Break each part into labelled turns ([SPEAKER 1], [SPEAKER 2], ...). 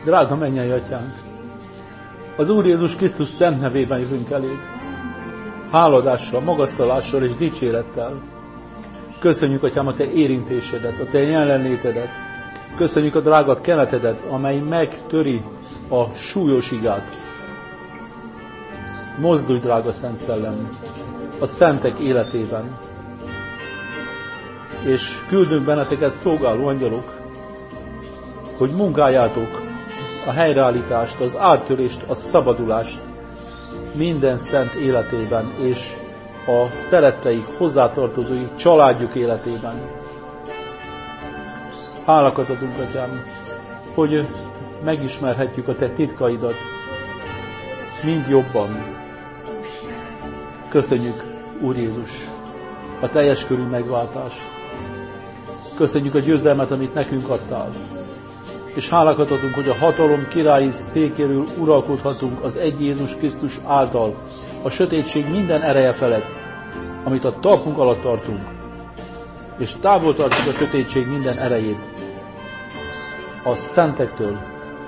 [SPEAKER 1] Drága mennyei Atyánk, az Úr Jézus Krisztus szent nevében jövünk eléd. Háladással, magasztalással és dicsérettel. Köszönjük, Atyám, a Te érintésedet, a Te jelenlétedet. Köszönjük a drága kenetedet, amely megtöri a súlyos igát. Mozdulj, drága Szent Szellem, a szentek életében. És küldünk benneteket szolgáló angyalok, hogy munkáljátok a helyreállítást, az áttörést, a szabadulást minden szent életében, és a szeretteik, hozzátartozói, családjuk életében. Hálakat adunk, Atyám, hogy megismerhetjük a Te titkaidat mind jobban. Köszönjük, Úr Jézus, a teljes körű megváltást. Köszönjük a győzelmet, amit nekünk adtál. És hálakat adunk, hogy a hatalom királyi székéről uralkodhatunk az egy Jézus Krisztus által, a sötétség minden ereje felett, amit a talpunk alatt tartunk, és távol tartjuk a sötétség minden erejét a szentektől.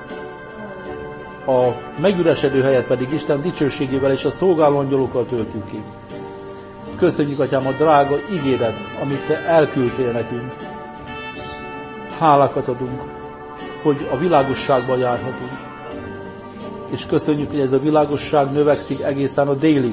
[SPEAKER 1] A megüresedő helyet pedig Isten dicsőségével és a szolgáló angyalokkal töltjük ki. Köszönjük, Atyám, a drága igédet, amit Te elküldtél nekünk. Hálákat adunk, hogy a világosságban járhatunk. És köszönjük, hogy ez a világosság növekszik egészen a délig.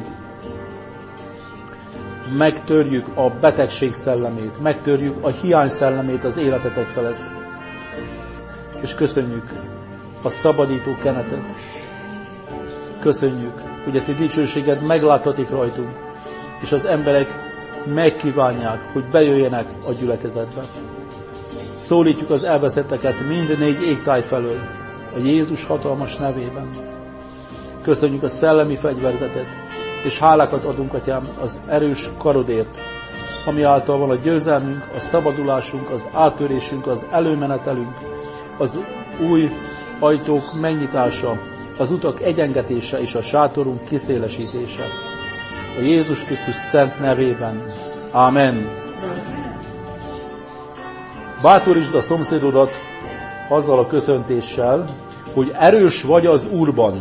[SPEAKER 1] Megtörjük a betegség szellemét, megtörjük a hiány szellemét az életetek felett. És köszönjük a szabadító kenetet. Köszönjük, hogy a Te dicsőséged megláthatik rajtunk, és az emberek megkívánják, hogy bejöjjenek a gyülekezetbe. Szólítjuk az elveszetteket mind 4 égtáj felől, a Jézus hatalmas nevében. Köszönjük a szellemi fegyverzetet, és hálákat adunk, Atyám, az erős karodért, ami által van a győzelmünk, a szabadulásunk, az áttörésünk, az előmenetelünk, az új ajtók megnyitása, az utak egyengetése és a sátorunk kiszélesítése. A Jézus Krisztus szent nevében. Amen. Bátorítsd a szomszédodat azzal a köszöntéssel, hogy erős vagy az Úrban.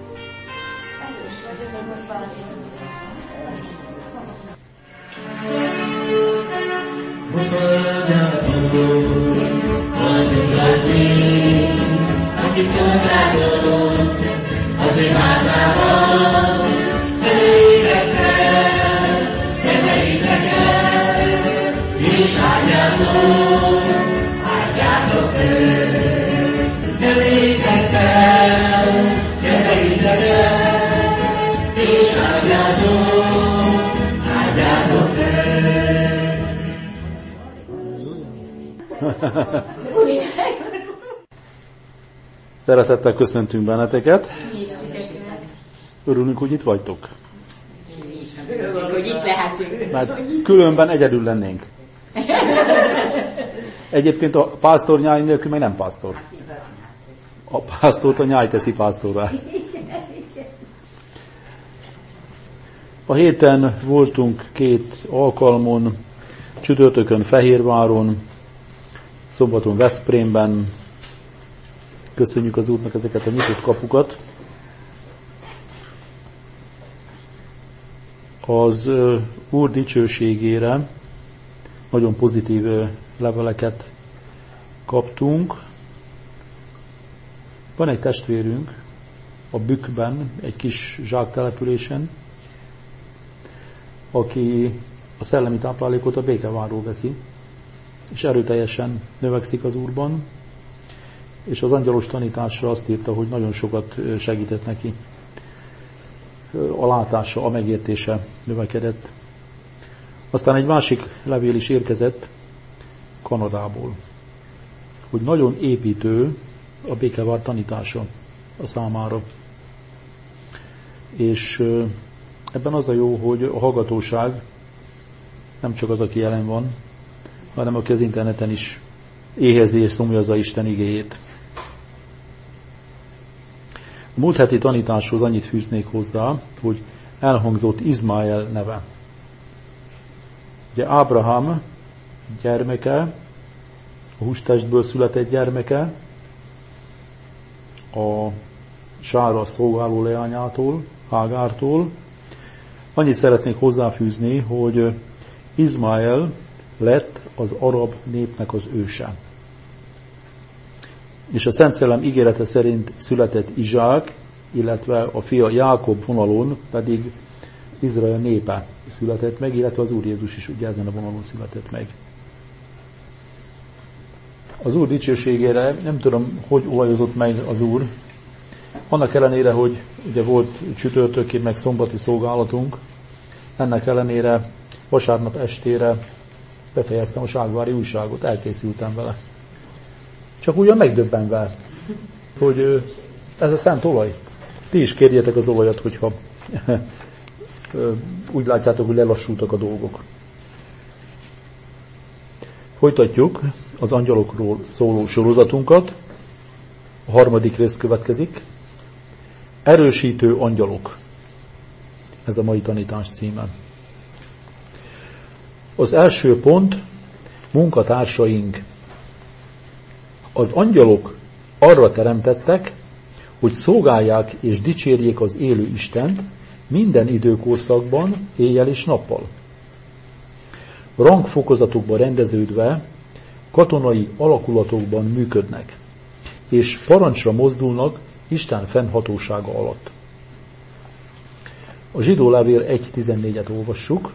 [SPEAKER 1] Szeretettel köszöntünk benneteket. Örülünk, hogy itt vagytok.
[SPEAKER 2] Örülünk, hogy itt lehetünk.
[SPEAKER 1] Mert különben egyedül lennénk. Egyébként a pásztor nyáj nélkül meg nem pásztor. A pásztort a nyáj teszi pásztorrá. A héten voltunk 2 alkalmon, csütörtökön Fehérváron, szombaton Veszprémben. Köszönjük az Úrnak ezeket a nyitott kapukat. Az Úr dicsőségére nagyon pozitív leveleket kaptunk. Van egy testvérünk a Bükkben, egy kis zsáktelepülésen, aki a szellemi táplálékot a Békevárról veszi, és erőteljesen növekszik az Úrban, és az angyalos tanításra azt írta, hogy nagyon sokat segített neki. A látása, a megértése növekedett. Aztán egy másik levél is érkezett Kanadából, hogy nagyon építő a Békevár tanítása a számára. És ebben az a jó, hogy a hallgatóság nem csak az, aki jelen van, hanem aki az interneten is éhezi és szomjazza Isten igéjét. A múlt heti tanításhoz annyit fűznék hozzá, hogy elhangzott Izmael neve. Ugye Ábrahám gyermeke, a hústestből született gyermeke, a Sára szolgáló leányától, Hágártól. Annyit szeretnék hozzáfűzni, hogy Izmael lett az arab népnek az őse. És a Szent Szellem ígérete szerint született Izsák, illetve a fia Jákob vonalon pedig Izrael népe született meg, illetve az Úr Jézus is ugye ezen a vonalon született meg. Az Úr dicsőségére nem tudom, hogy olajozott meg az Úr. Annak ellenére, hogy ugye volt csütörtöki meg szombati szolgálatunk, ennek ellenére vasárnap estére befejeztem a Ságvári újságot, elkészültem vele. Csak ugyan megdöbbenve, hogy ez a szent olaj. Ti is kérjétek az olajat, hogyha úgy látjátok, hogy lelassultak a dolgok. Folytatjuk az angyalokról szóló sorozatunkat. A 3. rész következik. Erősítő angyalok. Ez a mai tanítás címe. Az első pont, munkatársaink. Az angyalok arra teremtettek, hogy szolgálják és dicsérjék az élő Istent minden időkorszakban, éjjel és nappal. Rangfokozatokba rendeződve, katonai alakulatokban működnek, és parancsra mozdulnak Isten fennhatósága alatt. A Zsidó levél 1.14-et olvassuk.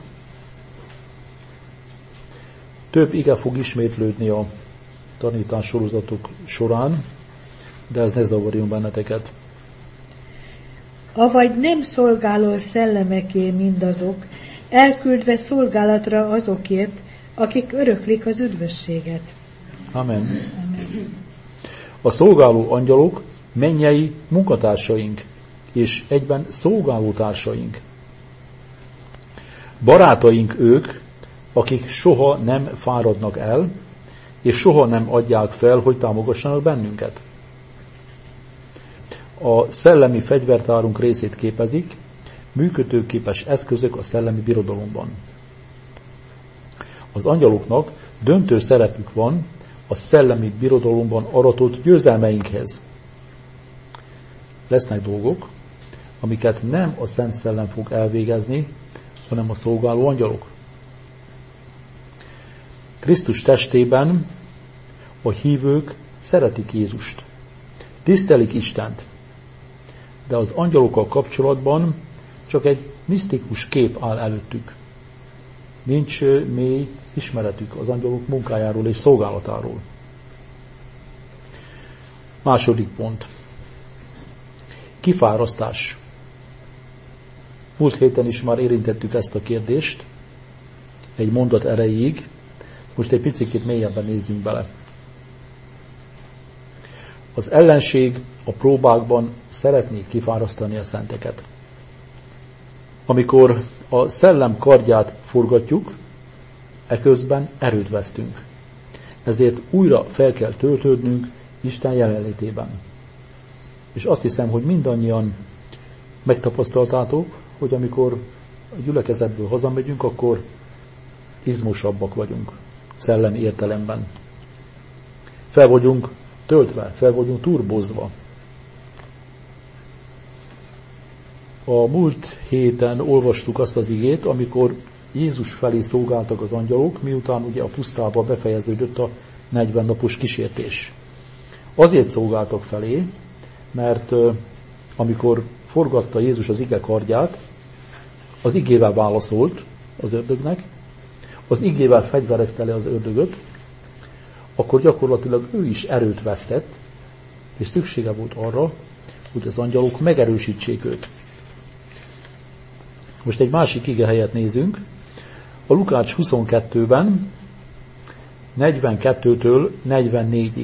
[SPEAKER 1] Több ige fog ismétlődni a tanítás sorozatok során, de ez ne zavarjon benneteket.
[SPEAKER 3] Avagy nem szolgáló szellemeké mindazok, elküldve szolgálatra azokért, akik öröklik az üdvösséget.
[SPEAKER 1] Amen. Amen. A szolgáló angyalok mennyei munkatársaink, és egyben szolgálótársaink. Barátaink ők, akik soha nem fáradnak el, és soha nem adják fel, hogy támogassanak bennünket. A szellemi fegyvertárunk részét képezik, működőképes eszközök a szellemi birodalomban. Az angyaloknak döntő szerepük van a szellemi birodalomban aratott győzelmeinkhez. Lesznek dolgok, amiket nem a Szent Szellem fog elvégezni, hanem a szolgáló angyalok. Krisztus testében a hívők szeretik Jézust, tisztelik Istent, de az angyalokkal kapcsolatban csak egy misztikus kép áll előttük. Nincs mély ismeretük az angyalok munkájáról és szolgálatáról. Második pont. Kifárasztás. Múlt héten is már érintettük ezt a kérdést, egy mondat erejéig, most egy picit mélyebben nézzünk bele. Az ellenség a próbákban szeretné kifárasztani a szenteket. Amikor a szellem kardját forgatjuk, eközben erőt vesztünk. Ezért újra fel kell töltődnünk Isten jelenlétében. És azt hiszem, hogy mindannyian megtapasztaltátok, hogy amikor a gyülekezetből hazamegyünk, akkor izmosabbak vagyunk, szellemi értelemben. Fel vagyunk töltve, fel vagyunk turbozva. A múlt héten olvastuk azt az igét, amikor Jézus felé szolgáltak az angyalok, miután ugye a pusztába befejeződött a 40 napos kísértés. Azért szolgáltak felé, mert amikor forgatta Jézus az ige kardját, az igével válaszolt az ördögnek, az igével fegyverezte le az ördögöt, akkor gyakorlatilag ő is erőt vesztett, és szüksége volt arra, hogy az angyalok megerősítsék őt. Most egy másik igehelyet nézünk. A Lukács 22-ben 42-től 44-ig.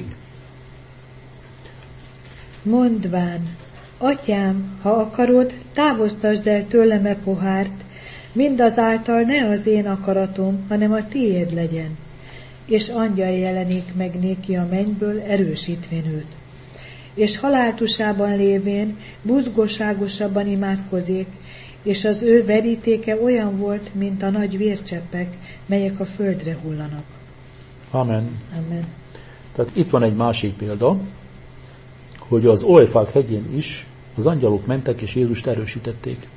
[SPEAKER 3] Mondván, Atyám, ha akarod, távoztasd el tőlem e pohárt, mindazáltal ne az én akaratom, hanem a tiéd legyen. És angyal jelenik meg néki a mennyből, erősítvén őt. És haláltusában lévén buzgóságosabban imádkozik, és az ő verítéke olyan volt, mint a nagy vércseppek, melyek a földre hullanak.
[SPEAKER 1] Amen.
[SPEAKER 3] Amen.
[SPEAKER 1] Tehát itt van egy másik példa. hogy az Olajfák hegyén is az angyalok mentek és Jézust erősítették.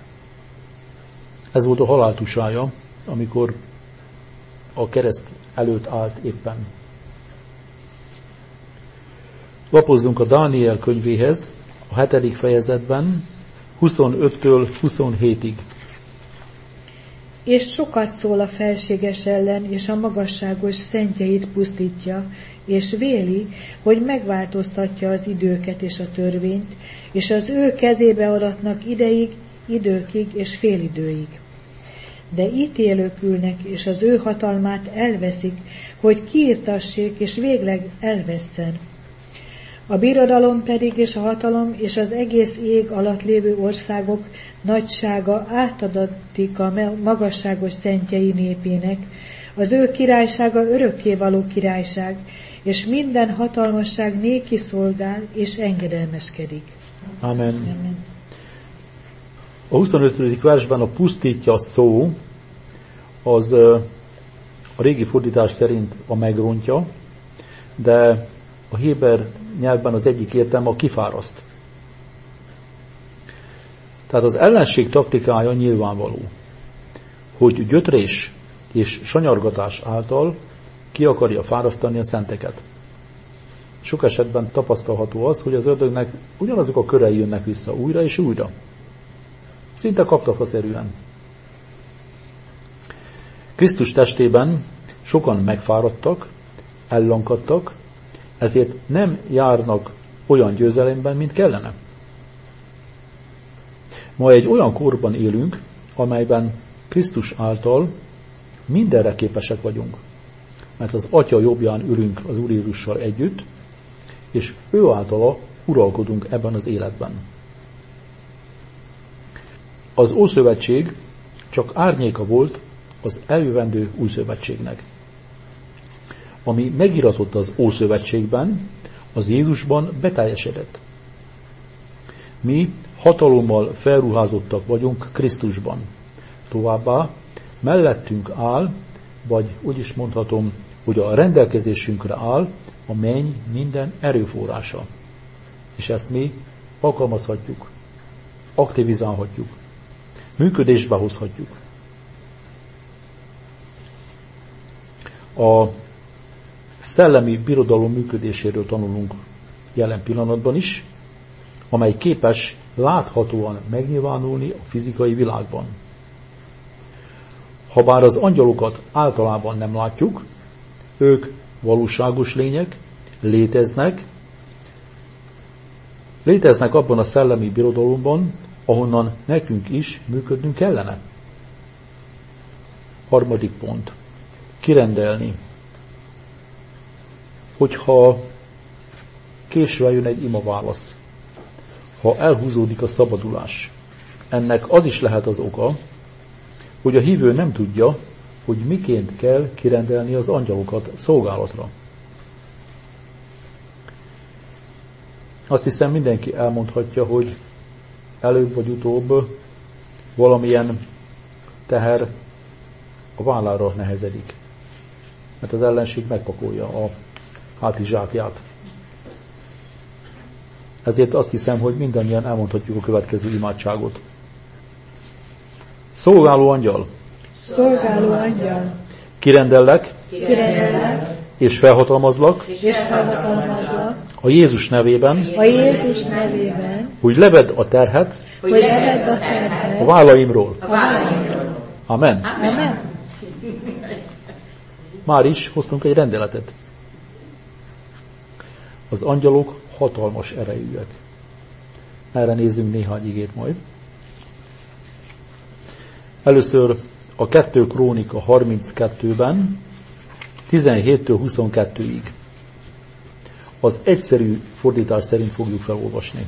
[SPEAKER 1] Ez volt a haláltusája, amikor a kereszt előtt állt éppen. Lapozzunk a Dániel könyvéhez, a 7. fejezetben, 25-től 27-ig.
[SPEAKER 3] És sokat szól a felséges ellen, és a magasságos szentjeit pusztítja, és véli, hogy megváltoztatja az időket és a törvényt, és az ő kezébe adatnak ideig, időkig és félidőig. De ítélők ülnek, és az ő hatalmát elveszik, hogy kiirtassék, és végleg elvesszen. A birodalom pedig és a hatalom és az egész ég alatt lévő országok nagysága átadatik a magasságos szentjei népének, az ő királysága örökkévaló királyság, és minden hatalmasság néki szolgál és engedelmeskedik.
[SPEAKER 1] Amen. Amen. A 25. versben a pusztítja szó, az a régi fordítás szerint a megrontja, de a héber nyelvben az egyik értelme a kifáraszt. Tehát az ellenség taktikája nyilvánvaló, hogy gyötrés és sanyargatás által ki akarja fárasztani a szenteket. Sok esetben tapasztalható az, hogy az ördögnek ugyanazok a körei jönnek vissza újra és újra. Szinte kaptafaszerűen. Krisztus testében sokan megfáradtak, ellankadtak, ezért nem járnak olyan győzelemben, mint kellene. Ma egy olyan korban élünk, amelyben Krisztus által mindenre képesek vagyunk. Mert az Atya jobbján ülünk az Úr Jézussal együtt, és ő általa uralkodunk ebben az életben. Az Ószövetség csak árnyéka volt az eljövendő Új Szövetségnek. Ami megiratott az Ószövetségben, az Jézusban beteljesedett. Mi hatalommal felruházottak vagyunk Krisztusban. Továbbá mellettünk áll, vagy úgy is mondhatom, hogy a rendelkezésünkre áll a menny minden erőforrása. És ezt mi alkalmazhatjuk, aktivizálhatjuk, működésbe hozhatjuk. A szellemi birodalom működéséről tanulunk jelen pillanatban is, amely képes láthatóan megnyilvánulni a fizikai világban. Habár az angyalokat általában nem látjuk, ők valóságos lények, léteznek abban a szellemi birodalomban, ahonnan nekünk is működnünk kellene. 3. pont. Kirendelni. Hogyha késve jön egy imaválasz, ha elhúzódik a szabadulás, ennek az is lehet az oka, hogy a hívő nem tudja, hogy miként kell kirendelni az angyalokat szolgálatra. Azt hiszem, mindenki elmondhatja, hogy előbb vagy utóbb valamilyen teher a vállára nehezedik. Mert az ellenség megpakolja a hátizsákját. Ezért azt hiszem, hogy mindannyian elmondhatjuk a következő imádságot. Szolgáló angyal.
[SPEAKER 3] Szolgáló angyal.
[SPEAKER 1] Kirendellek.
[SPEAKER 3] Kirendellek.
[SPEAKER 1] És felhatalmazlak.
[SPEAKER 3] És felhatalmazlak.
[SPEAKER 1] A Jézus nevében.
[SPEAKER 3] A Jézus nevében.
[SPEAKER 1] Hogy levedd a terhet.
[SPEAKER 3] Hogy levedd a terhet.
[SPEAKER 1] A vállaimról.
[SPEAKER 3] A vállaimról.
[SPEAKER 1] Amen.
[SPEAKER 3] Amen.
[SPEAKER 1] Már is hoztunk egy rendeletet. Az angyalok hatalmas erejűek. Erre nézzünk néhány igét majd. Először a 2 Krónika 32-ben 17-től 22-ig. Az egyszerű fordítás szerint fogjuk felolvasni.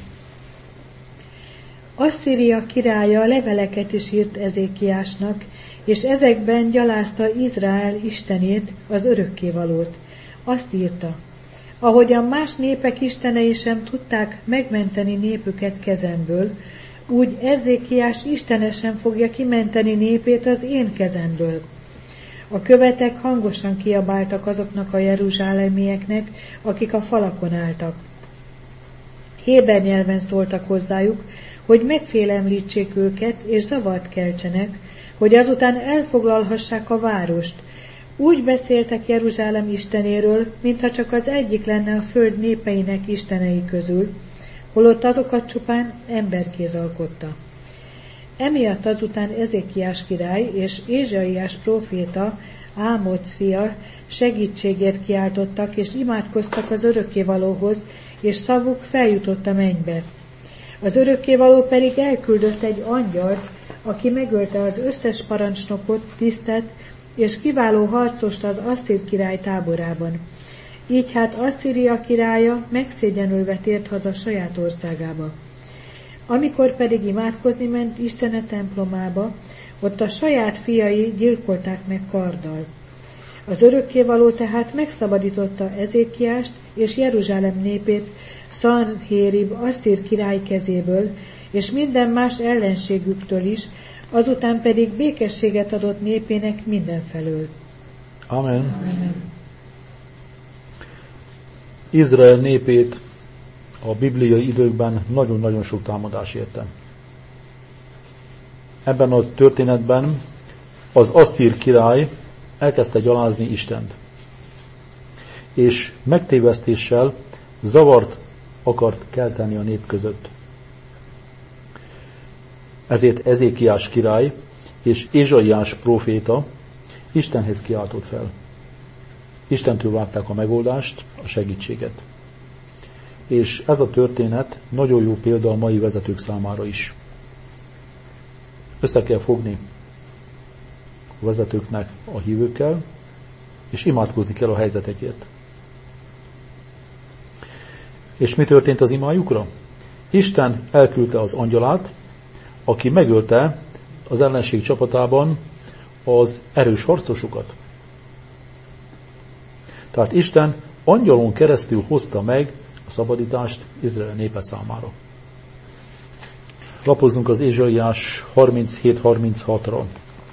[SPEAKER 1] Asszíria
[SPEAKER 3] királya leveleket is írt Ezékiásnak, és ezekben gyalázta Izrael istenét, az örökkévalót. Azt írta: ahogyan más népek istenei sem tudták megmenteni népüket kezemből, úgy Ezékiás Istene sem fogja kimenteni népét az én kezemből. A követek hangosan kiabáltak azoknak a jeruzsálemieknek, akik a falakon álltak. héber nyelven szóltak hozzájuk, hogy megfélemlítsék őket és zavart keltsenek, hogy azután elfoglalhassák a várost. Úgy beszéltek Jeruzsálem istenéről, mintha csak az egyik lenne a föld népeinek istenei közül, holott azokat csupán emberkéz alkotta. Emiatt azután Ezékiás király és Ézsaiás próféta, Ámoc fia segítségért kiáltottak és imádkoztak az örökkévalóhoz, és szavuk feljutott a mennybe. Az örökkévaló pedig elküldött egy angyalt, aki megölte az összes parancsnokot, tisztet és kiváló harcost az Asszír király táborában. Így hát Asszíria királya megszégyenülve tért haza saját országába. Amikor pedig imádkozni ment Istene templomába, ott a saját fiai gyilkolták meg karddal. Az örökkévaló tehát megszabadította Ezékiást és Jeruzsálem népét Szanhérib Asszír király kezéből, és minden más ellenségüktől is, azután pedig békességet adott népének mindenfelől.
[SPEAKER 1] Amen. Amen. Izrael népét a bibliai időkben nagyon-nagyon sok támadás érte. Ebben a történetben az Asszír király elkezdte gyalázni Istent, és megtévesztéssel zavart akart kelteni a nép között. Ezért Ezékiás király és Ézsaiás próféta Istenhez kiáltott fel. Istentől várták a megoldást, a segítséget. És ez a történet nagyon jó példa a mai vezetők számára is. Össze kell fogni a vezetőknek a hívőkkel, és imádkozni kell a helyzetekért. És mi történt az imájukra? Isten elküldte az angyalát, aki megölte az ellenség csapatában az erős harcosokat. Tehát Isten angyalon keresztül hozta meg a szabadítást Izrael népe számára. Lapozzunk az Ézsaiás 37-36-ra.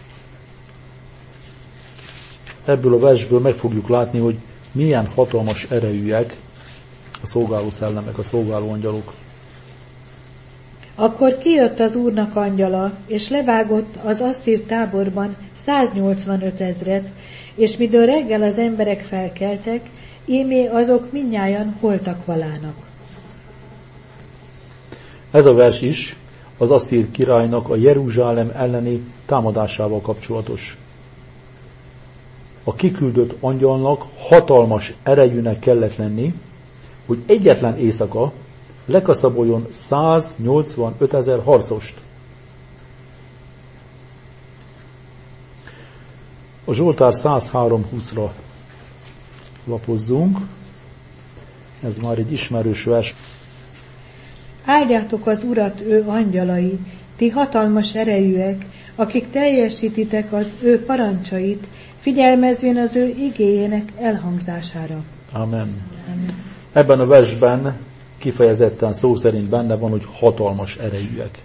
[SPEAKER 1] Ebből a versből meg fogjuk látni, hogy milyen hatalmas erejűek a szolgáló szellemek, a szolgáló angyalok.
[SPEAKER 3] Akkor kijött az Úrnak angyala, és levágott az asszír táborban 185 000, és midől reggel az emberek felkeltek, ímé azok mindnyájan holtak valának.
[SPEAKER 1] Ez a vers is az asszír királynak a Jeruzsálem elleni támadásával kapcsolatos. A kiküldött angyalnak hatalmas erejűnek kellett lenni, hogy egyetlen éjszaka lekaszaboljon 185 000 harcost. A Zsoltár 103:20-ra lapozzunk. Ez már egy ismerős vers.
[SPEAKER 3] Áldjátok az Urat, ő angyalai, ti hatalmas erejűek, akik teljesítitek az ő parancsait, figyelmezvén az ő igéjének elhangzására.
[SPEAKER 1] Amen. Amen. Ebben a versben kifejezetten szó szerint benne van, hogy hatalmas erejűek.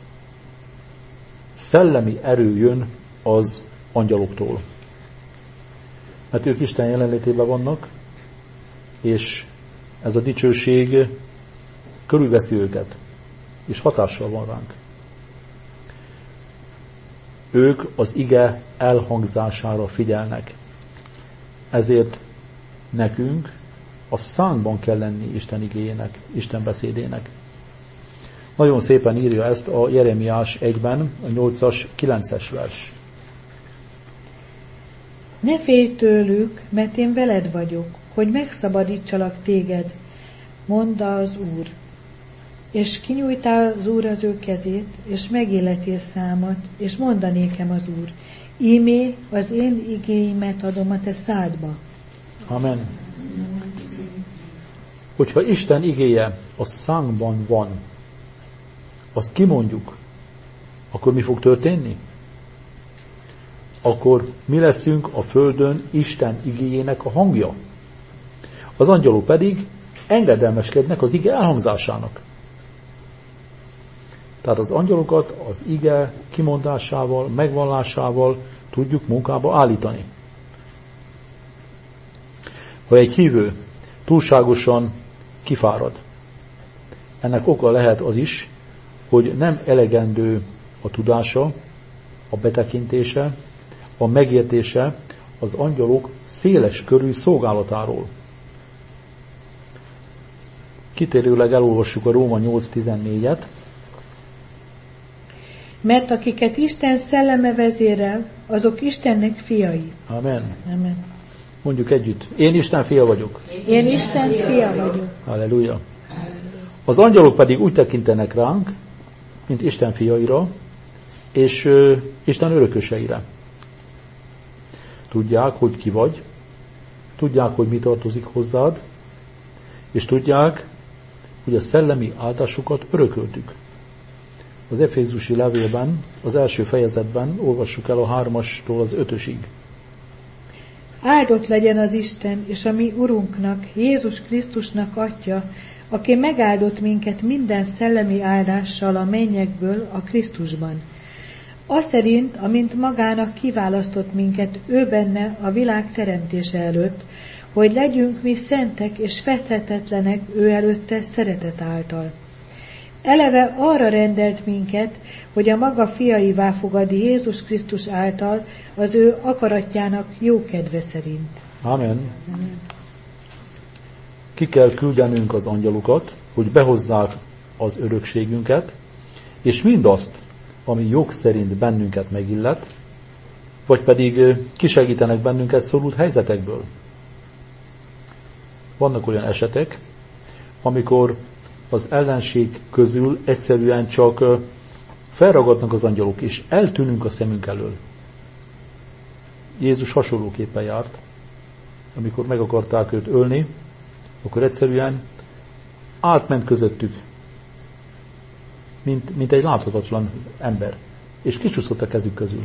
[SPEAKER 1] Szellemi erő jön az angyaloktól. Mert ők Isten jelenlétében vannak, és ez a dicsőség körülveszi őket, és hatással van ránk. Ők az ige elhangzására figyelnek. Ezért nekünk a szánkban kell lenni Isten igéjének, Isten beszédének. Nagyon szépen írja ezt a Jeremiás 1-ben, a 8-as, 9-es vers.
[SPEAKER 3] Ne félj tőlük, mert én veled vagyok, hogy megszabadítsalak téged, mondta az Úr. És kinyújtál az Úr az ő kezét, és megilletél számat, és mondanékem az Úr, ímé az én igéimet adom a te szádba.
[SPEAKER 1] Amen. Hogyha Isten igéje a szánkban van, azt kimondjuk, akkor mi fog történni? Akkor mi leszünk a földön Isten igéjének a hangja. Az angyalok pedig engedelmeskednek az ige elhangzásának. Tehát az angyalokat az ige kimondásával, megvallásával tudjuk munkába állítani. Ha egy hívő túlságosan kifárad, Ennek oka lehet az is, hogy nem elegendő a tudása, a betekintése, a megértése az angyalok széles körű szolgálatáról. Kitérőleg elolvassuk a Róma 8.14-et.
[SPEAKER 3] Mert akiket Isten szelleme vezérel, azok Istennek fiai.
[SPEAKER 1] Amen.
[SPEAKER 3] Amen.
[SPEAKER 1] Mondjuk együtt. Én Isten fia vagyok.
[SPEAKER 3] Én Isten fia vagyok.
[SPEAKER 1] Halleluja. Az angyalok pedig úgy tekintenek ránk, mint Isten fiaira, és Isten örököseire. Tudják, hogy ki vagy, tudják, hogy mi tartozik hozzád, és tudják, hogy a szellemi áldásokat örököltük. Az Efézusi levélben, az első fejezetben olvassuk el a 3-astól az 5-ösig.
[SPEAKER 3] Áldott legyen az Isten és a mi Urunknak, Jézus Krisztusnak Atya, aki megáldott minket minden szellemi áldással a mennyekből a Krisztusban. Aszerint, amint magának kiválasztott minket ő benne a világ teremtése előtt, hogy legyünk mi szentek és fethetetlenek ő előtte szeretet által. Eleve arra rendelt minket, hogy a maga fiaivá fogad Jézus Krisztus által az ő akaratjának jó kedve szerint.
[SPEAKER 1] Amen. Ki kell küldenünk az angyalokat, hogy behozzák az örökségünket, és mindazt, ami jog szerint bennünket megillet, vagy pedig kisegítenek bennünket szorult helyzetekből. Vannak olyan esetek, amikor az ellenség közül egyszerűen csak felragadnak az angyalok, és eltűnünk a szemünk elől. Jézus hasonlóképpen járt, amikor meg akarták őt ölni, akkor egyszerűen átment közöttük, mint egy láthatatlan ember, és kicsúszott a kezük közül.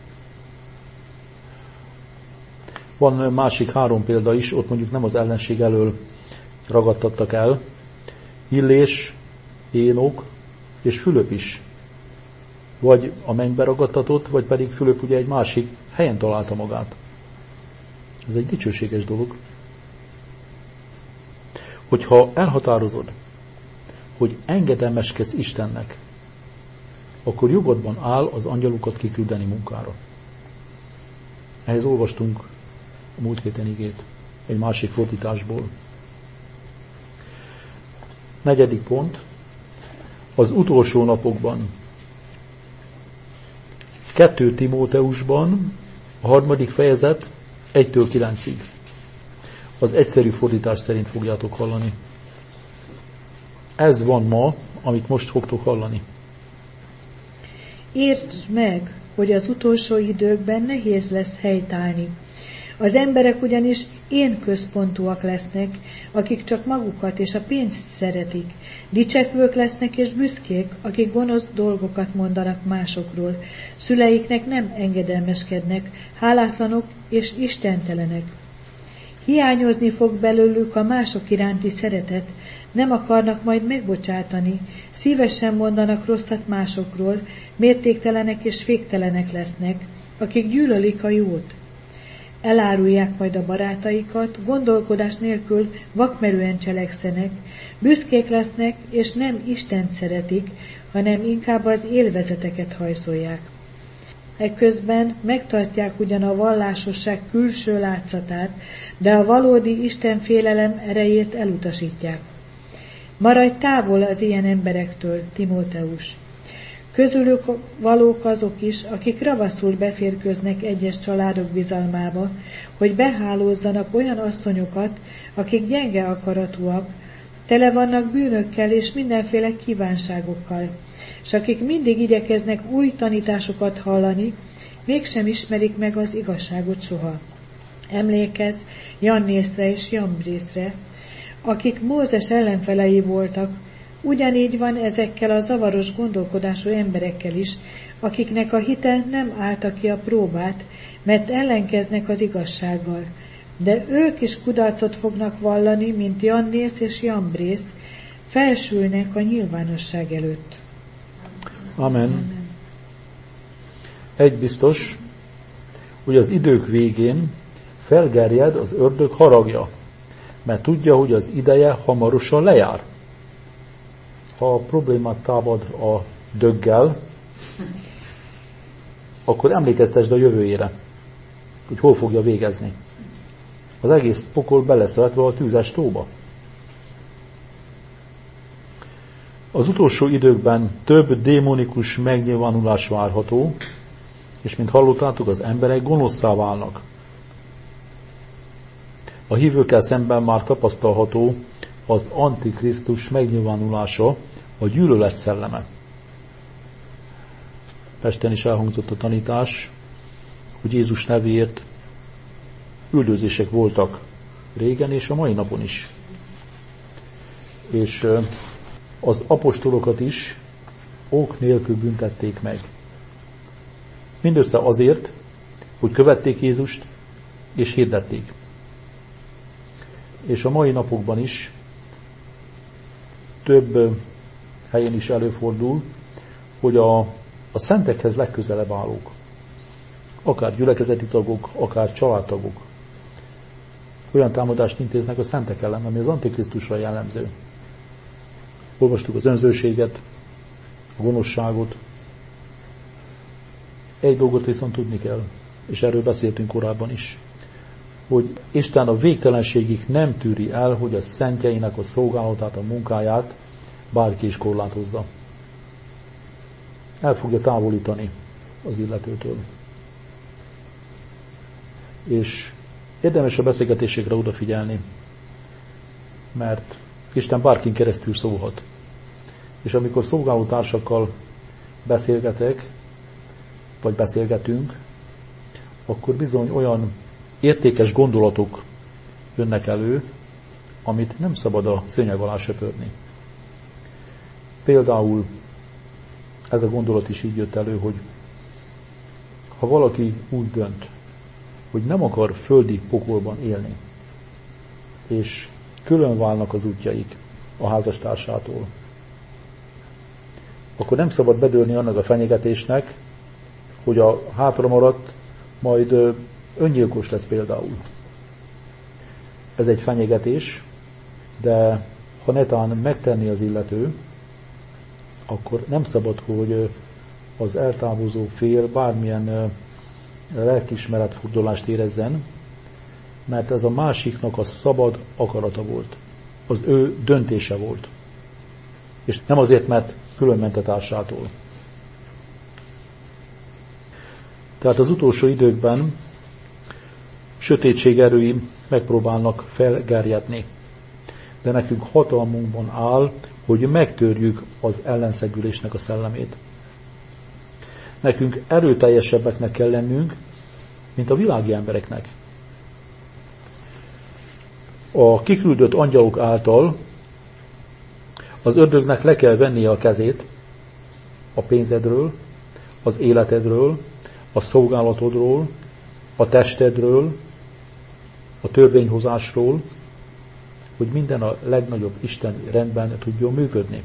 [SPEAKER 1] Van másik 3 példa is, ott mondjuk nem az ellenség elől ragadtattak el. Illés, Énok és Fülöp is. Vagy a mennybe ragadtatott, vagy pedig Fülöp ugye egy másik helyen találta magát. Ez egy dicsőséges dolog. Hogyha elhatározod, hogy engedelmeskedsz Istennek, akkor jogodban áll az angyalokat kiküldeni munkára. Ehhez olvastunk a múlt héten igét egy másik fordításból. 4. pont. Az utolsó napokban. 2 Timóteusban, a 3. fejezet 1-től 9-ig. Az egyszerű fordítás szerint fogjátok hallani. Ez van ma, amit most fogtok hallani.
[SPEAKER 3] Értsd meg, hogy az utolsó időkben nehéz lesz helytállni. Az emberek ugyanis én központúak lesznek, akik csak magukat és a pénzt szeretik. Dicsekvők lesznek és büszkék, akik gonosz dolgokat mondanak másokról. Szüleiknek nem engedelmeskednek, hálátlanok és istentelenek. Hiányozni fog belőlük a mások iránti szeretet, nem akarnak majd megbocsátani, szívesen mondanak rosszat másokról, mértéktelenek és féktelenek lesznek, akik gyűlölik a jót. Elárulják majd a barátaikat, gondolkodás nélkül vakmerően cselekszenek, büszkék lesznek, és nem Istent szeretik, hanem inkább az élvezeteket hajszolják. Ekközben megtartják ugyan a vallásosság külső látszatát, de a valódi Istenfélelem erejét elutasítják. Maradj távol az ilyen emberektől, Timóteus. Közülük valók azok is, akik ravaszul beférkőznek egyes családok bizalmába, hogy behálózzanak olyan asszonyokat, akik gyenge akaratúak, tele vannak bűnökkel és mindenféle kívánságokkal, és akik mindig igyekeznek új tanításokat hallani, mégsem ismerik meg az igazságot soha. Emlékezz Jannészre és Jambrészre, akik Mózes ellenfelei voltak. Ugyanígy van ezekkel a zavaros gondolkodású emberekkel is, akiknek a hite nem állta ki a próbát, mert ellenkeznek az igazsággal. De ők is kudarcot fognak vallani, mint Jannész és Jambrész, felsülnek a nyilvánosság előtt.
[SPEAKER 1] Amen. Egy biztos, hogy az idők végén felgerjed az ördög haragja, mert tudja, hogy az ideje hamarosan lejár. ha a problémát támad a döggel, akkor emlékeztesd a jövőjére, hogy hol fogja végezni. Az egész pokol beleszeretve a tűzes tóba. Az utolsó időkben több démonikus megnyilvánulás várható, és mint hallottátok, az emberek gonoszszá válnak. A hívőkkel szemben már tapasztalható az Antikrisztus megnyilvánulása, a gyűlölet szelleme. Pesten is elhangzott a tanítás, hogy Jézus nevéért üldözések voltak régen és a mai napon is. És az apostolokat is ok nélkül büntették meg. Mindössze azért, hogy követték Jézust és hirdették. És a mai napokban is több helyen is előfordul, hogy a szentekhez legközelebb állók, akár gyülekezeti tagok, akár családtagok, olyan támadást intéznek a szentek ellen, ami az Antikrisztusra jellemző. Olvastuk az önzőséget, a gonoszságot. Egy dolgot viszont tudni kell, és erről beszéltünk korábban is, hogy Isten a végtelenségig nem tűri el, hogy a szentjeinek a szolgálatát, a munkáját bárki is korlátozza. El fogja távolítani az illetőtől. És érdemes a beszélgetésekre odafigyelni, mert Isten bárkin keresztül szólhat. És amikor szolgálótársakkal beszélgetek, vagy beszélgetünk, akkor bizony olyan értékes gondolatok jönnek elő, amit nem szabad a szőnyeg alá söpörni. Például ez a gondolat is így jött elő, hogy ha valaki úgy dönt, hogy nem akar földi pokolban élni, és külön válnak az útjaik a házastársától, akkor nem szabad bedőlni annak a fenyegetésnek, hogy a hátra maradt majd öngyilkos lesz például. Ez egy fenyegetés, de ha netán megtenni az illető, akkor nem szabad, hogy az eltávozó fél bármilyen lelkiismeretfordulást érezzen, mert ez a másiknak a szabad akarata volt. Az ő döntése volt. És nem azért, mert különment a társától. Tehát az utolsó időkben sötétség erői megpróbálnak felgerjedni. De nekünk hatalmunkban áll, hogy megtörjük az ellenszegülésnek a szellemét. Nekünk erőteljesebbeknek kell lennünk, mint a világi embereknek. A kiküldött angyalok által az ördögnek le kell vennie a kezét a pénzedről, az életedről, a szolgálatodról, a testedről, a törvényhozásról, hogy minden a legnagyobb isteni rendben tudjon működni.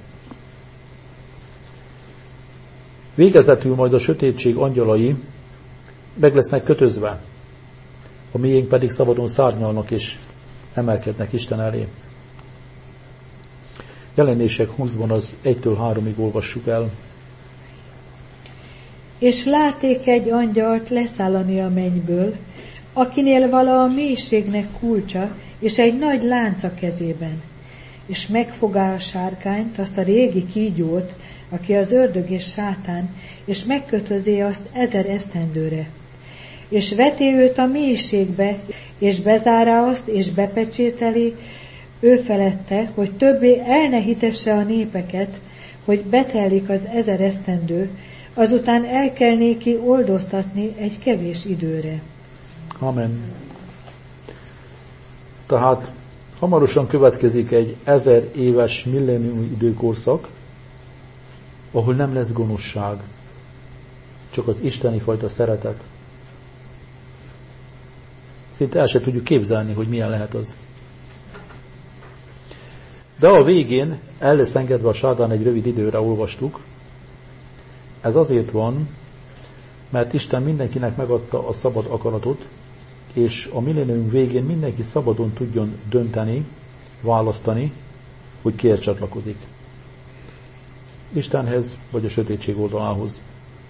[SPEAKER 1] Végezetül majd a sötétség angyalai meg lesznek kötözve, a miénk pedig szabadon szárnyalnak és emelkednek Isten elé. Jelenések 20-ban az 1-től 3-ig olvassuk el.
[SPEAKER 3] És látték egy angyalt leszállani a mennyből, akinél vala a mélységnek kulcsa, és egy nagy lánc a kezében. És megfogá a sárkányt, azt a régi kígyót, aki az ördög és sátán, és megkötözé azt 1000 esztendőre. És veti őt a mélységbe, és bezárá azt, és bepecsételi ő felette, hogy többé el ne hitesse a népeket, hogy betelik az 1000 esztendő, azután el kell néki oldoztatni egy kevés időre.
[SPEAKER 1] Amen. Tehát hamarosan következik egy 1000 éves millenniumi időkorszak, ahol nem lesz gonoszság, csak az isteni fajta szeretet. Szinte el se tudjuk képzelni, hogy milyen lehet az. De a végén el lesz engedve a sátán egy rövid időre, olvastuk. Ez azért van, mert Isten mindenkinek megadta a szabad akaratot, és a millennium végén mindenki szabadon tudjon dönteni, választani, hogy kiért csatlakozik. Istenhez, vagy a sötétség oldalához.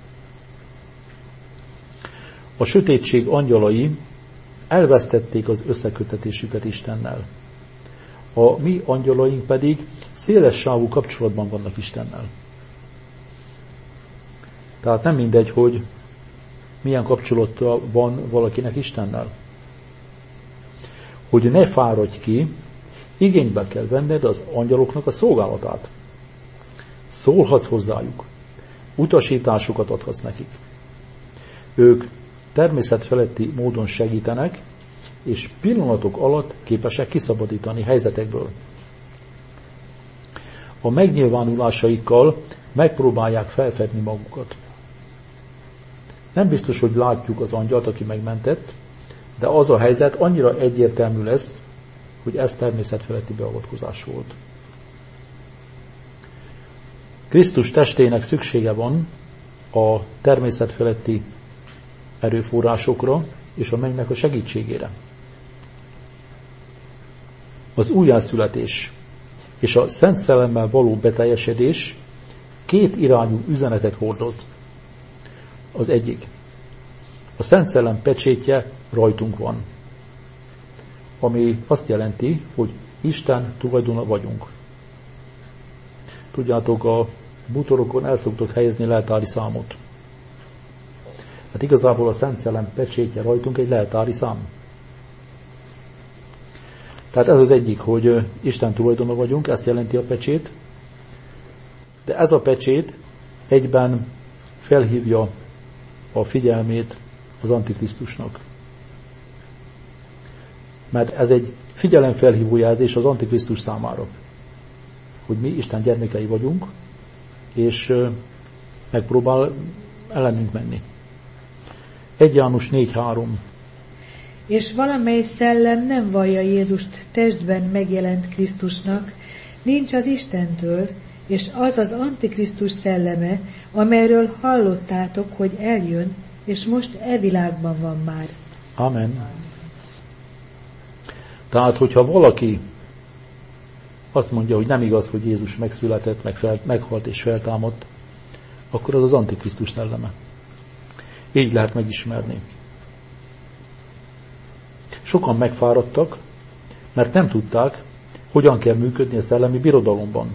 [SPEAKER 1] A sötétség angyalai elvesztették az összeköttetésüket Istennel. A mi angyalaink pedig széles sávú kapcsolatban vannak Istennel. Tehát nem mindegy, hogy milyen kapcsolata van valakinek Istennel. Hogy ne fáradj ki, igénybe kell venned az angyaloknak a szolgálatát. Szólhatsz hozzájuk, utasításokat adhatsz nekik. Ők természetfeletti módon segítenek, és pillanatok alatt képesek kiszabadítani helyzetekből. A megnyilvánulásaikkal megpróbálják felfedni magukat. Nem biztos, hogy látjuk az angyalt, aki megmentett, de az a helyzet annyira egyértelmű lesz, hogy ez természetfeletti beavatkozás volt. Krisztus testének szüksége van a természetfeletti erőforrásokra és a mennynek a segítségére. Az újjászületés és a Szent Szellemmel való beteljesedés két irányú üzenetet hordoz. Az egyik. A Szent Szellem pecsétje rajtunk van, ami azt jelenti, hogy Isten tulajdona vagyunk. Tudjátok, a bútorokon el szoktok helyezni leltári számot. Hát igazából a Szent Szellem pecsétje rajtunk egy leltári szám. Tehát ez az egyik, hogy Isten tulajdona vagyunk, ezt jelenti a pecsét, de ez a pecsét egyben felhívja a figyelmét az Antikrisztusnak. Mert ez egy figyelemfelhívó jelzés az Antikrisztus számára, hogy mi Isten gyermekei vagyunk, és megpróbál ellenünk menni. 1 János 4:3.
[SPEAKER 3] És valamely szellem nem vallja Jézust testben megjelent Krisztusnak, nincs az Istentől, és az az Antikrisztus szelleme, amelyről hallottátok, hogy eljön, és most e világban van már.
[SPEAKER 1] Amen. Tehát, hogyha valaki azt mondja, hogy nem igaz, hogy Jézus megszületett, meghalt és feltámadt, akkor az az Antikrisztus szelleme. Így lehet megismerni. Sokan megfáradtak, mert nem tudták, hogyan kell működni a szellemi birodalomban.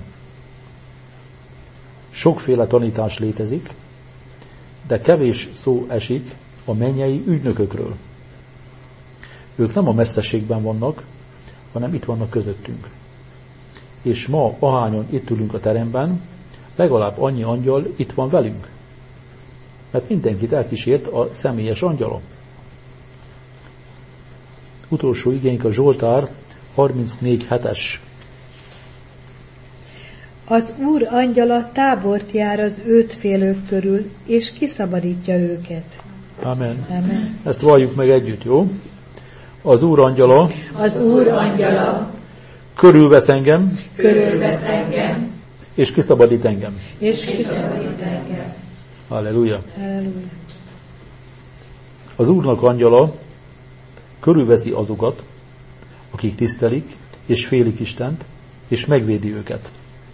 [SPEAKER 1] Sokféle tanítás létezik, de kevés szó esik a mennyei ügynökökről. Ők nem a messzeségben vannak, hanem itt vannak közöttünk. És ma, ahányan itt ülünk a teremben, legalább annyi angyal itt van velünk. Mert mindenkit elkísért a személyes angyala. Utolsó igénk a Zsoltár 34:7.
[SPEAKER 3] Az Úr angyala tábort jár az őt félők körül, és kiszabadítja őket.
[SPEAKER 1] Amen.
[SPEAKER 3] Amen.
[SPEAKER 1] Ezt valljuk meg együtt, jó? Az Úr angyala, körülvesz engem, és kiszabadít engem. Halleluja.
[SPEAKER 3] Halleluja.
[SPEAKER 1] Az Úrnak angyala körülveszi azokat, akik tisztelik és félik Istent, és megvédi őket.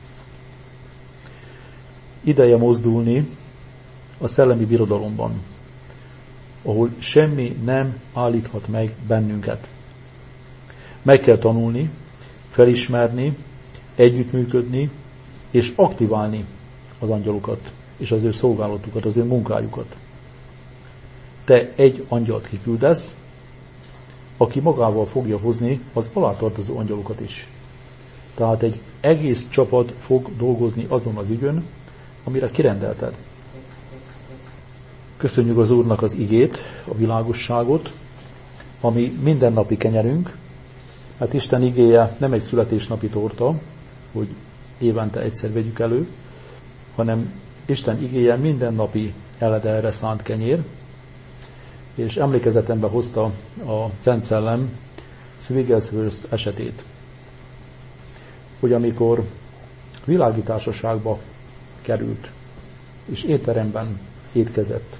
[SPEAKER 1] Ideje mozdulni a szellemi birodalomban, ahol semmi nem állíthat meg bennünket. Meg kell tanulni, felismerni, együttműködni, és aktiválni az angyalokat, és az ő szolgálatukat, az ő munkájukat. Te egy angyalt kiküldesz, aki magával fogja hozni az alátartozó angyalokat is. Tehát egy egész csapat fog dolgozni azon az ügyön, amire kirendelted. Köszönjük az Úrnak az igét, a világosságot, ami mindennapi kenyerünk, mert Isten igéje nem egy születésnapi torta, hogy évente egyszer vegyük elő, hanem Isten igéje mindennapi eledelre szánt kenyér, és emlékezetembe hozta a Szent Szellem Wigglesworth esetét, hogy amikor világítársaságba került, és étteremben étkezett.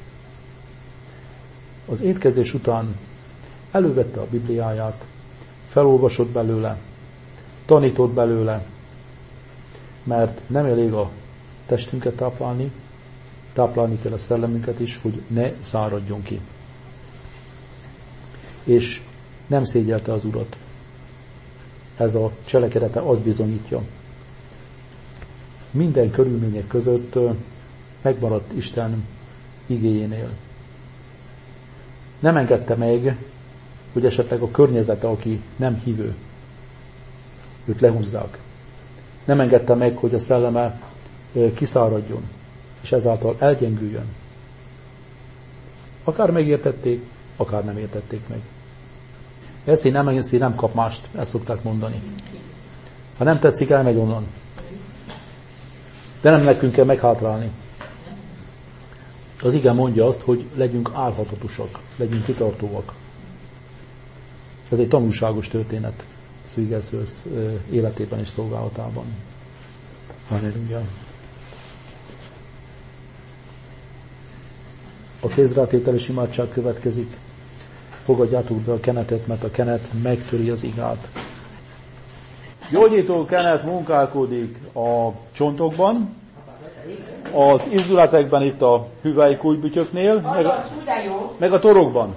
[SPEAKER 1] Az étkezés után elővette a Bibliáját, felolvasott belőle, tanított belőle, mert nem elég a testünket táplálni kell a szellemünket is, hogy ne száradjon ki. És nem szégyelte az Urat. Ez a cselekedete azt bizonyítja. Minden körülmények között megmaradt Isten igéjénél. Nem engedte meg, hogy esetleg a környezete, aki nem hívő, őt lehúzzák. Nem engedte meg, hogy a szelleme kiszáradjon, és ezáltal elgyengüljön. Akár megértették, akár nem értették meg. Eszi nem kap mást, ezt szokták mondani. Ha nem tetszik, elmegy onnan. De nem nekünk kell meghátrálni. Az ige mondja azt, hogy legyünk álhatatosak, legyünk kitartóak. Ez egy tanulságos történet Szűgerszősz életében és szolgálatában. Halleluja. A kézrátételes imádság következik. Fogadjátok be a kenetet, mert a kenet megtöri az igát. Gyógyító kenet munkálkodik a csontokban, az izületekben, itt a hüvelykújbütyöknél, meg a torokban.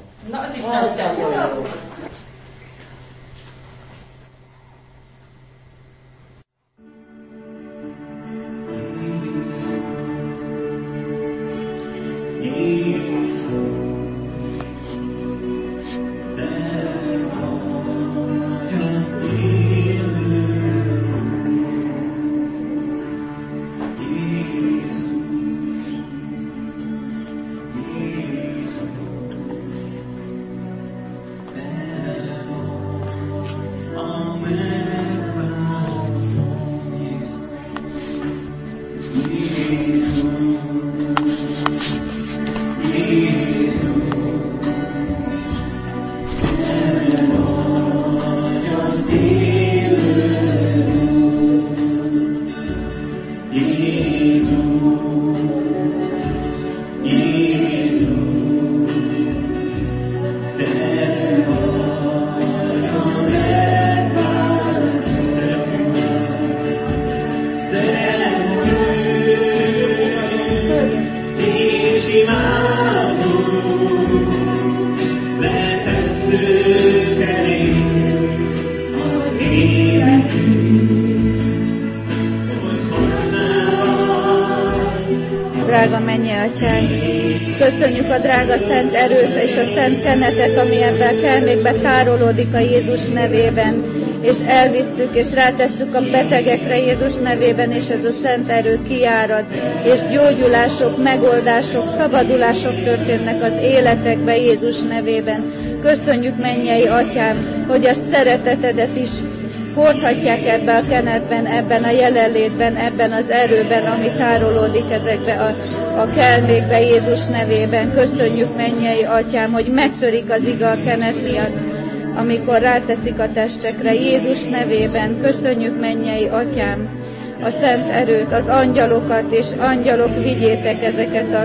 [SPEAKER 4] Drága mennyei Atyánk, köszönjük a drága szent erőt és a szent kenetet, ami ebben kelmékbe tárolódik a Jézus nevében, és elvisztük és rátesszük a betegekre Jézus nevében, és ez a szent erő kiárad, és gyógyulások, megoldások, szabadulások történnek az életekbe Jézus nevében. Köszönjük, mennyei Atyám, hogy a szeretetedet is hordhatják ebbe a kenetben, ebben a jelenlétben, ebben az erőben, ami tárolódik ezekbe a kelmékbe Jézus nevében. Köszönjük, mennyei Atyám, hogy megtörik az iga a kenet miatt, amikor ráteszik a testekre Jézus nevében. Köszönjük, mennyei Atyám, a szent erőt, az angyalokat, és angyalok, vigyétek ezeket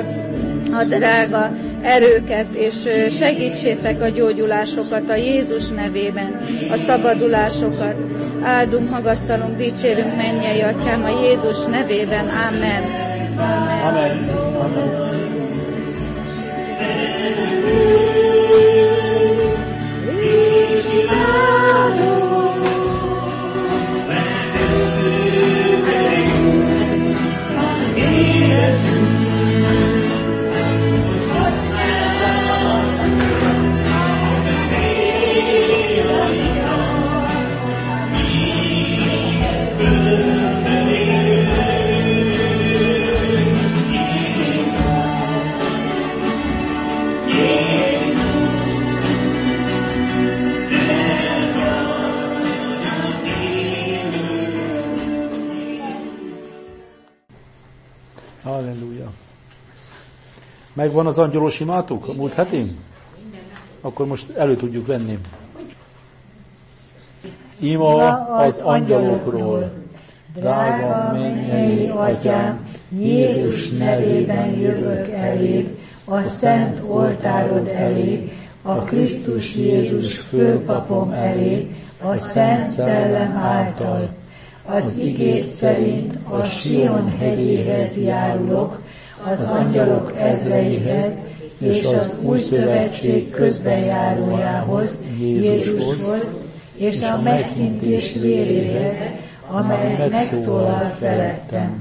[SPEAKER 4] a drága erőket, és segítsétek a gyógyulásokat a Jézus nevében, a szabadulásokat. Áldunk, magasztalunk, dicsérünk, mennyei Atyám, a Jézus nevében. Amen. Amen.
[SPEAKER 1] Amen. Amen. Halleluja. Megvan az angyalos imátok a múlt hetén? Akkor most elő tudjuk venni. Ima az angyalokról. Drága mennyei Atyám, Jézus nevében jövök eléd, a szent oltárod elé, a Krisztus Jézus főpapom elé, a Szent Szellem által.
[SPEAKER 3] az igét szerint a Sion hegyéhez járulok, az angyalok ezreihez, és az új szövetség közbenjárójához, Jézushoz, és a meghintés véréhez, amely megszólal felettem.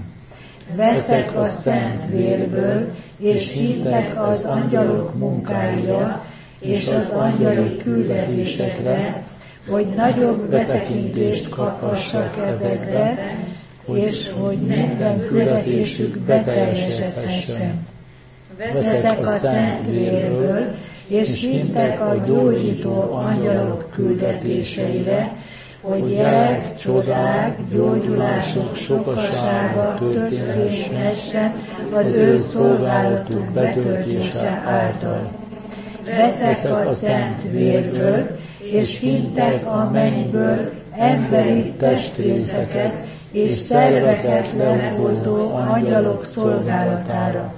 [SPEAKER 3] Veszek a szent vérből, és hintek az angyalok munkáira, és az angyali küldetésekre, hogy nagyobb betekintést kaphassak ezekre, és hogy minden küldetésük beteljesedhessen. Veszek a szent vérből, és hintek a gyógyító angyalok küldetéseire, hogy jelek, csodák, gyógyulások sokasága történhessen az ő szolgálatuk betöltése által. Veszek a szent vérből, és hintek a mennyből emberi testrészeket és szerveket lehozó angyalok szolgálatára.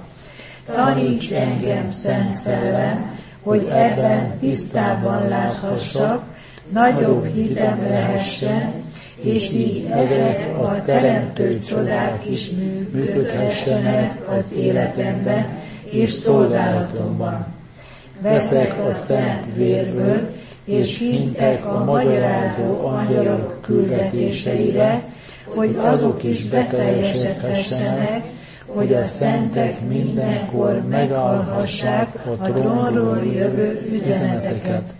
[SPEAKER 3] Taníts engem, Szent Szellem, hogy ebben tisztában láthassak, nagyobb hitem lehessen, és így ezek a teremtő csodák is működhessenek az életemben és szolgálatomban. Veszek a szent vérből, és hintek a magyarázó angyalok küldetéseire, hogy azok is beteljesedhessenek, hogy a szentek mindenkor meghallhassák a trónról jövő üzeneteket.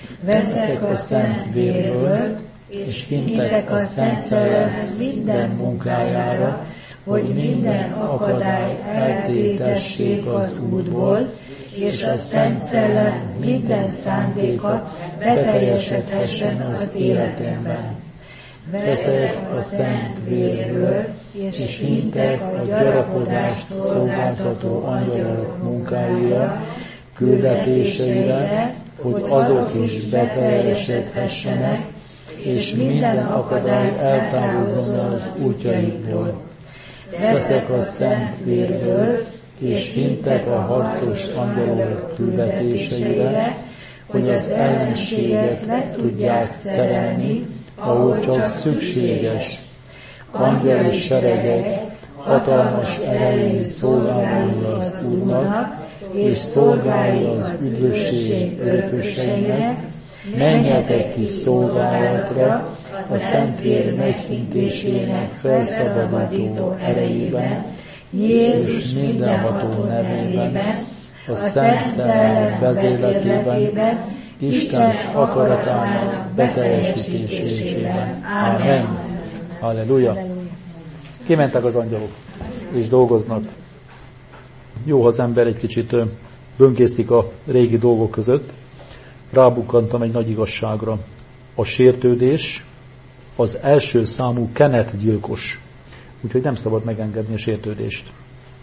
[SPEAKER 3] Veszek a szent vérből, és hintek a Szent Szellem minden munkájára, hogy minden akadály eltétessék az útból, és a Szent Szellem minden szándéka beteljesedhessen az életemben. Veszek a szent vérből, és hintek a gyarapodást szolgáltató angyalok munkáira, küldetéseire, hogy azok is beteljesedhessenek, és minden akadály eltávozzon az útjaikból. Veszek a szent vérből, és hintek a harcos angyalok küldetéseire, hogy az ellenséget le tudják szerelni, ahol csak szükséges. Angyali seregek hatalmas erején szolgálni az Úrnak, és szolgálni az üdvösség örököseinek, menjetek ki szolgálatra a Szentvér meghintésének felszabadító erejében, Jézus mindenható nevében, a Szent Szellem vezérletében, Isten akaratának beteljesítésében. Amen. Halleluja. Kimentek az angyalok, és dolgoznak. Jó, ha az ember egy kicsit böngészik a régi dolgok között. Rábukkantam egy nagy igazságra. A sértődés az első számú kenetgyilkos. Úgyhogy nem szabad megengedni a sértődést.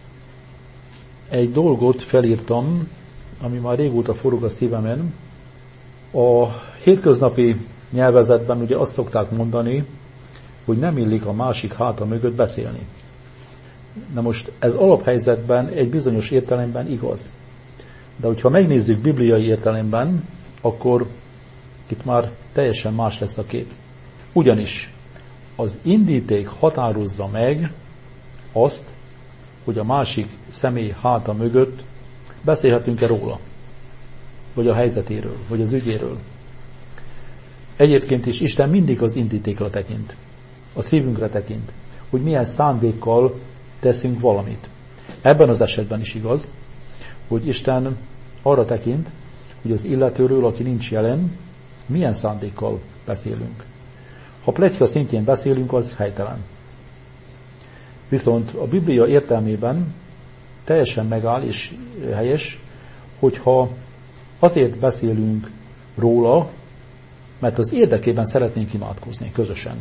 [SPEAKER 3] Egy dolgot felírtam, ami már régóta forog a szívemen. A hétköznapi nyelvezetben ugye azt szokták mondani, hogy nem illik a másik háta mögött beszélni. Na most ez alaphelyzetben egy bizonyos értelemben igaz. De hogyha megnézzük bibliai értelemben, akkor itt már teljesen más lesz a kép. Ugyanis az indíték határozza meg azt, hogy a másik személy háta mögött beszélhetünk-e róla, vagy a helyzetéről, vagy az ügyéről. Egyébként is Isten mindig az indítékra tekint, a szívünkre tekint, hogy milyen szándékkal teszünk valamit. Ebben az esetben is igaz, hogy Isten arra tekint, hogy az illetőről, aki nincs jelen, milyen szándékkal beszélünk. Ha pletyka szintjén beszélünk, az helytelen. Viszont a Biblia értelmében teljesen megáll és helyes, hogyha azért beszélünk róla, mert az érdekében szeretnénk imádkozni közösen.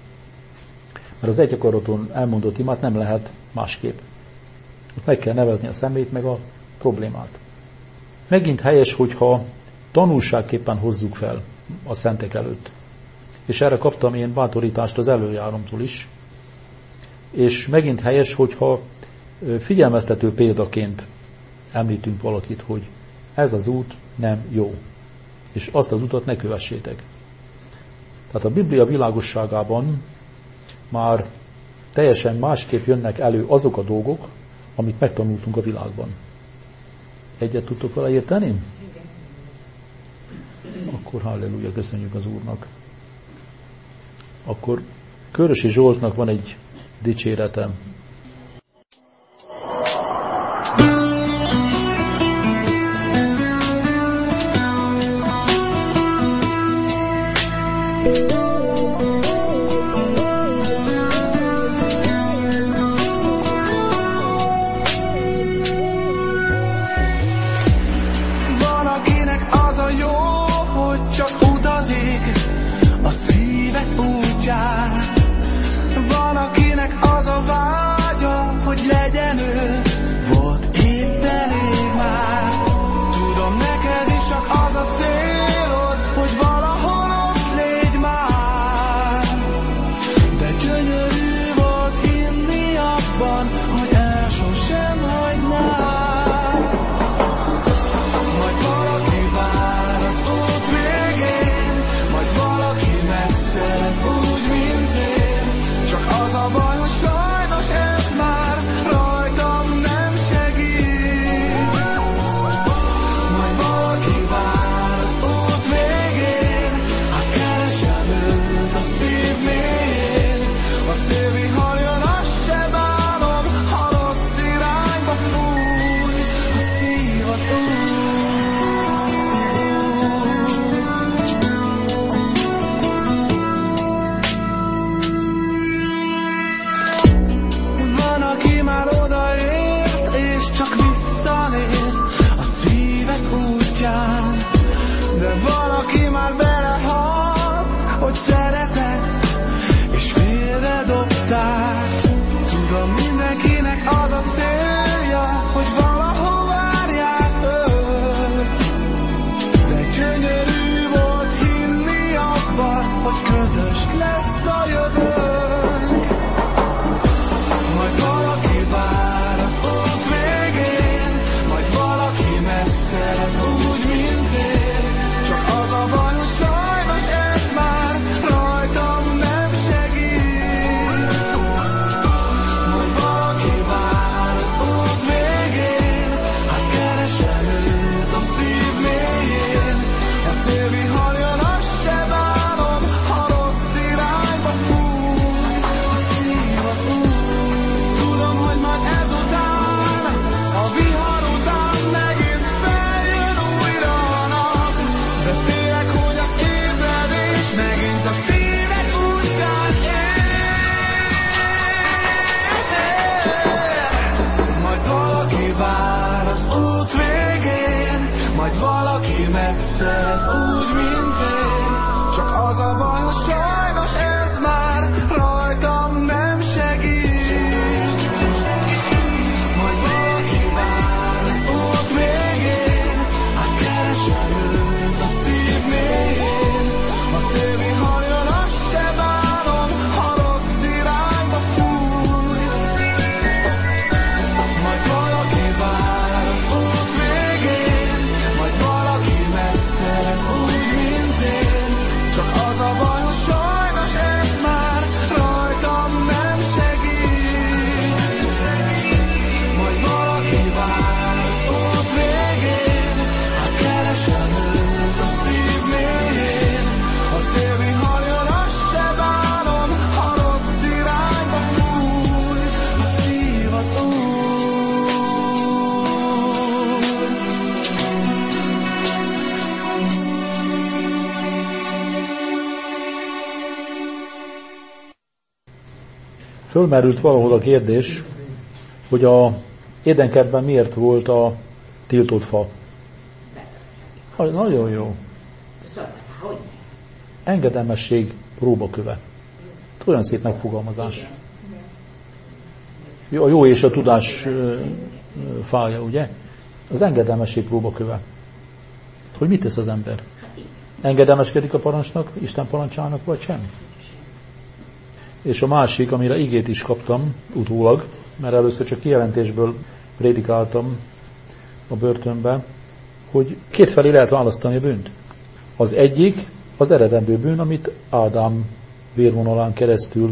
[SPEAKER 3] Mert az egy akaraton elmondott imát nem lehet másképp. Ott meg kell nevezni a szemét, meg a problémát. Megint helyes, hogyha tanulságképpen hozzuk fel a szentek előtt. És erre kaptam én bátorítást az előjáromtól is. És megint helyes, hogyha figyelmeztető példaként említünk valakit, hogy ez az út nem jó, és azt az utat ne kövessétek. Tehát a Biblia világosságában
[SPEAKER 1] már teljesen másképp jönnek elő azok a dolgok, amit megtanultunk a világban. Egyet tudtok vele érteni? Igen. Akkor halleluja, köszönjük az Úrnak. Akkor Körösi Zsoltnak van egy dicsérete. Fölmerült valahol a kérdés, hogy a Édenkertben miért volt a tiltott fa. Nagyon jó. Engedelmesség próbaköve. Olyan szép megfogalmazás. A jó és a tudás fája, ugye? Az engedelmesség próbaköve. Hogy mit tesz az ember? Engedelmeskedik a parancsnak, Isten parancsának, vagy sem? És a másik, amire igét is kaptam utólag, mert először csak kijelentésből prédikáltam a börtönbe, hogy kétfelé lehet választani a bűnt. Az egyik az eredendő bűn, amit Ádám vérvonalán keresztül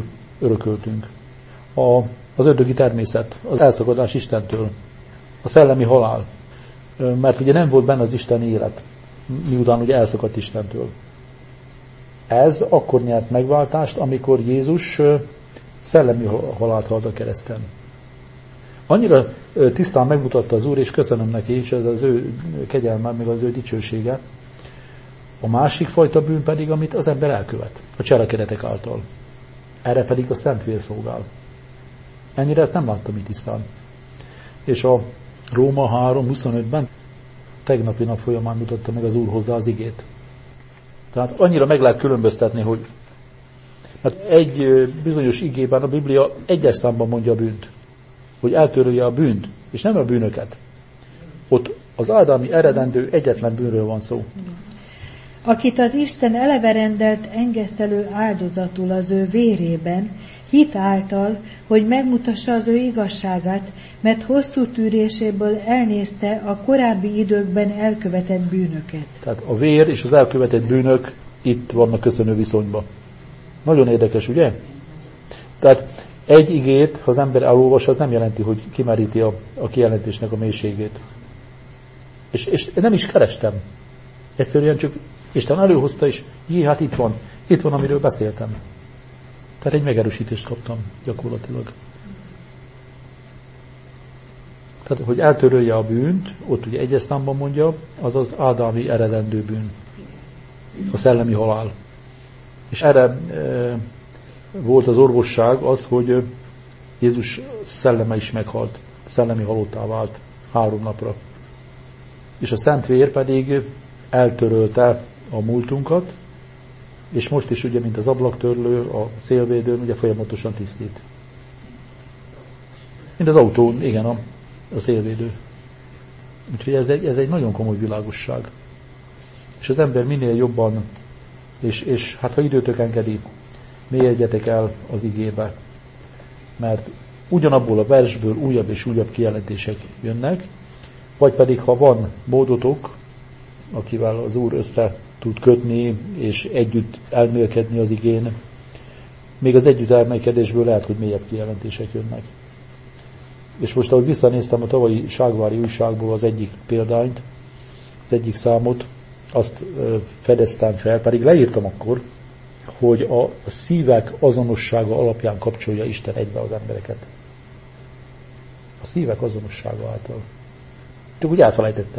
[SPEAKER 1] örököltünk. Az ördögi természet, az elszakadás Istentől, a szellemi halál, mert ugye nem volt benne az isteni élet, miután ugye elszakadt Istentől. Ez akkor nyert megváltást, amikor Jézus szellemi halált halt a kereszten. Annyira tisztán megmutatta az Úr, és köszönöm neki, és ez az ő kegyelme, meg az ő dicsősége. A másik fajta bűn pedig, amit az ember elkövet, a cselekedetek által. Erre pedig a szent vér szolgál. Ennyire ezt nem láttam itt tisztán. És a Róma 3:25-ben tegnapi nap folyamán mutatta meg az Úr hozzá az igét. Tehát annyira meg lehet különböztetni, hogy mert egy bizonyos igében a Biblia egyes számban mondja a bűnt, hogy eltörölje a bűnt, és nem a bűnöket. Ott az ádámi eredendő egyetlen bűnről van szó.
[SPEAKER 3] Akit az Isten eleve rendelt engesztelő áldozatul az ő vérében, hit által, hogy megmutassa az ő igazságát, mert hosszú tűréséből elnézte a korábbi időkben elkövetett bűnöket.
[SPEAKER 1] Tehát a vér és az elkövetett bűnök itt vannak köszönő viszonyban. Nagyon érdekes, ugye? Tehát egy igét, ha az ember elolvas, az nem jelenti, hogy kimeríti a kijelentésnek a mélységét. És nem is kerestem. Egyszerűen csak Isten előhozta, és hát itt van, amiről beszéltem. Tehát egy megerősítést kaptam gyakorlatilag. Tehát, hogy eltörölje a bűnt, ott ugye egyes számban mondja, az az ádámi eredendő bűn. A szellemi halál. És erre volt az orvosság az, hogy Jézus szelleme is meghalt. Szellemi halottá vált 3 napra. És a szent vér pedig eltörölte a múltunkat, és most is ugye, mint az ablaktörlő, a szélvédőn, ugye folyamatosan tisztít. Mint az autón, igen, a szélvédő. Úgyhogy ez egy nagyon komoly világosság. És az ember minél jobban, és hát ha időtök engedi, mélyedjetek el az igébe, mert ugyanabból a versből újabb és újabb kijelentések jönnek, vagy pedig ha van módotok, akivel az Úr össze tud kötni, és együtt elmélkedni az igén, még az együtt elmélkedésből lehet, hogy mélyebb kijelentések jönnek. És most, ahogy visszanéztem a tavalyi Ságvári újságból az egyik példányt, az egyik számot, azt fedeztem fel, pedig leírtam akkor, hogy a szívek azonossága alapján kapcsolja Isten egybe az embereket. A szívek azonossága által. Csak úgy elfelejtettem.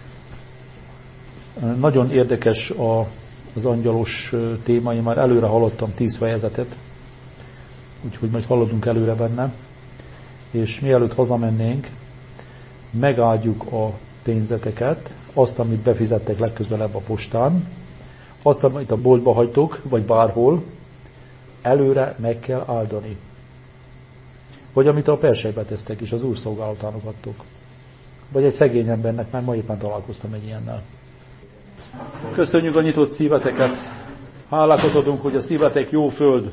[SPEAKER 1] Nagyon érdekes az angyalos téma, én már előre hallottam 10 fejezetet, úgyhogy majd haladunk előre benne, és mielőtt hazamennénk, megáldjuk a pénzeteket, azt, amit befizettek legközelebb a postán, azt, amit a boltba hagytok, vagy bárhol, előre meg kell áldani. Vagy amit a persejbe tesztek, és az Úr szolgálatának adtok. Vagy egy szegény embernek, mert ma éppen találkoztam egy ilyennel. Köszönjük a nyitott szíveteket. Hálákat adunk, hogy a szívetek jó föld.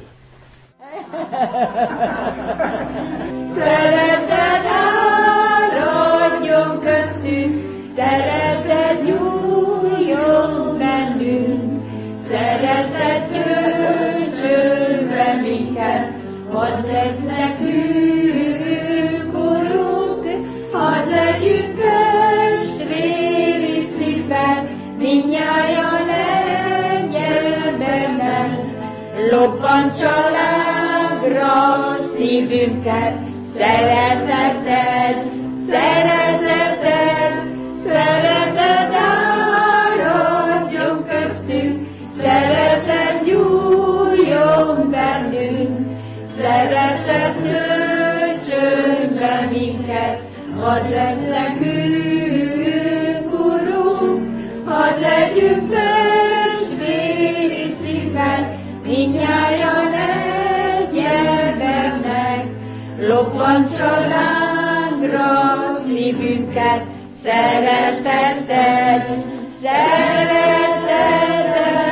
[SPEAKER 5] Szereted áradjon köztünk, szereted nyúljon bennünk, szereted gyöntsön be minket, hadd lesz nekünk, Urunk, hadd legyünk testvéri szívben, mindnyájan egy emberben, lobbantsa lágra szívünket, szereteted, szereteted, szereted áradjon köztünk, szereted gyújjon bennünk, szereted töltsön be minket, hadd lesz nekünk, Urunk, hadd legyünk testvéri szívben, mindnyájan egy embernek, lobbantsa lángra szívünket, szereteted, szereteted.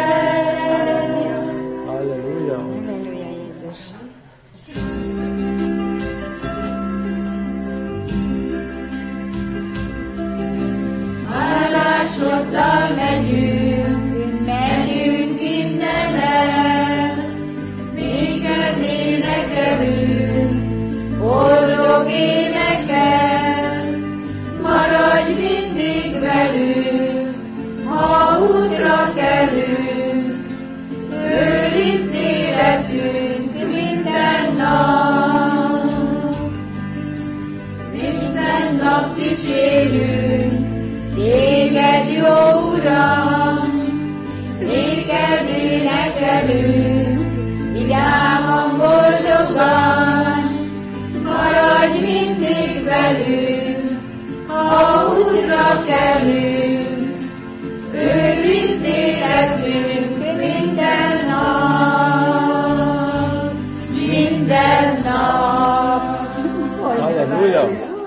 [SPEAKER 1] Halleluja!
[SPEAKER 2] Halleluja, Jézus!
[SPEAKER 5] Hálásodtal megyünk innen el, Néked énekelünk, életünk minden nap. Minden nap dicsérünk, téged jó Uram, néked énekelünk, vidáman boldogan, maradj mindig velünk, ha útra kelünk, őrizd életünk minden nap, minden nap.
[SPEAKER 1] Halleluja!